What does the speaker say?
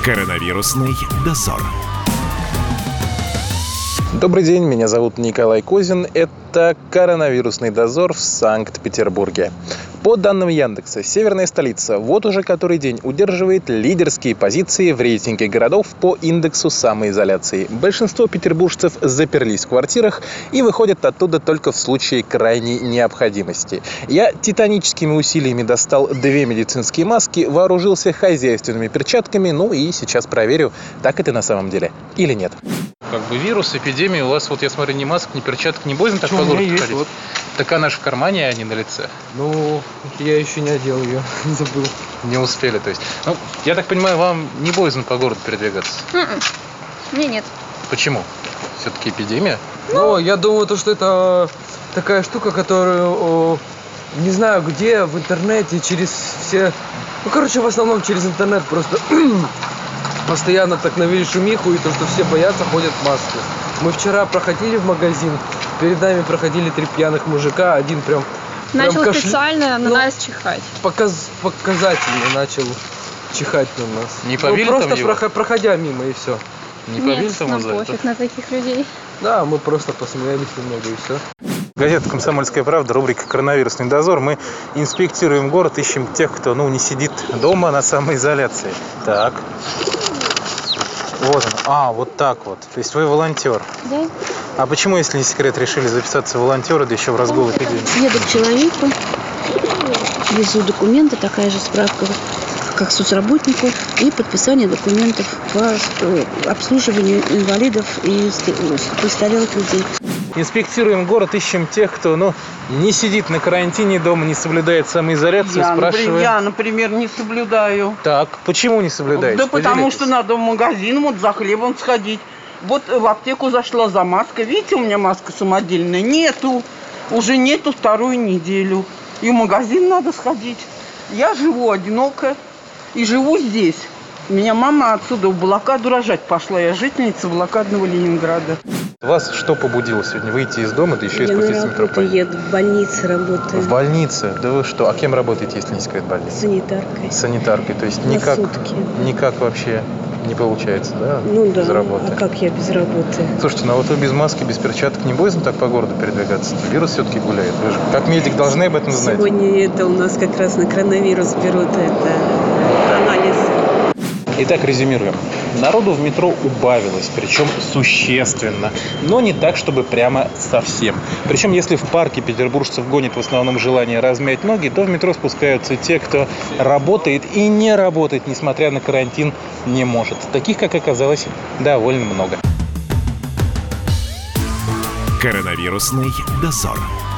Коронавирусный дозор. Добрый день, меня зовут Николай Козин. Это коронавирусный дозор в Санкт-Петербурге. По данным Яндекса, северная столица вот уже который день удерживает лидерские позиции в рейтинге городов по индексу самоизоляции. Большинство петербуржцев заперлись в квартирах и выходят оттуда только в случае крайней необходимости. Я титаническими усилиями достал 2 медицинские маски, вооружился хозяйственными перчатками, и сейчас проверю, так это на самом деле или нет. Как бы вирус, эпидемия, у вас, я смотрю, ни масок, ни перчаток, не боязно так по городу ходить? Вот. Так она же в кармане, а не на лице. Я еще не одел ее, забыл. Не успели, то есть. Я так понимаю, вам не боязно по городу передвигаться? Мне нет. Почему? Все-таки эпидемия? Я думаю, что это такая штука, которую, не знаю где, в интернете, через все... в основном через интернет просто... Постоянно так навели шумиху, и то, что все боятся, ходят в маске. Мы вчера проходили в магазин, перед нами проходили 3 пьяных мужика, один прям начал специально на нас чихать. Показательно начал чихать на нас. Не побили просто там его? Проходя мимо, и все. Не побили там нам его? пофиг на таких людей. Да, мы просто посмеялись немного, и все. Газета «Комсомольская правда», рубрика «Коронавирусный дозор». Мы инспектируем город, ищем тех, кто не сидит дома на самоизоляции. Так. Вот он. Вот так вот. То есть вы волонтер. Да. А почему, если не секрет, решили записаться в волонтеры, да еще в разгул эпидемии? Еду к человеку, везу документы, такая же справка, как соцработнику, и подписание документов по обслуживанию инвалидов и престарелых людей. Инспектируем город, ищем тех, кто не сидит на карантине дома, не соблюдает самоизоляцию, спрашиваем. Я, например, не соблюдаю. Так, почему не соблюдаете? Да потому что надо в магазин за хлебом сходить. В аптеку зашла за маской. Видите, у меня маска самодельная. Нету. Уже нету 2-ю неделю. И в магазин надо сходить. Я живу одиноко и живу здесь. Меня мама отсюда в блокаду рожать пошла. Я жительница блокадного Ленинграда. Вас что побудило сегодня выйти из дома, да еще и спуститься в метро? Я еду, в больнице работаю. В больнице? Да вы что? А кем работаете, если не секрет, в больнице? Санитаркой. Санитаркой, то есть никак вообще не получается, да? Да, без работы. А как я без работы? Слушайте, вы без маски, без перчаток не боязно так по городу передвигаться? Вирус все-таки гуляет. Вы же как медик должны об этом знать. Сегодня это у нас как раз на коронавирус берут анализ. Итак, резюмируем. Народу в метро убавилось, причем существенно, но не так, чтобы прямо совсем. Причем, если в парке петербуржцев гонит в основном желание размять ноги, то в метро спускаются те, кто работает и не работает, несмотря на карантин, не может. Таких, как оказалось, довольно много. Коронавирусный дозор.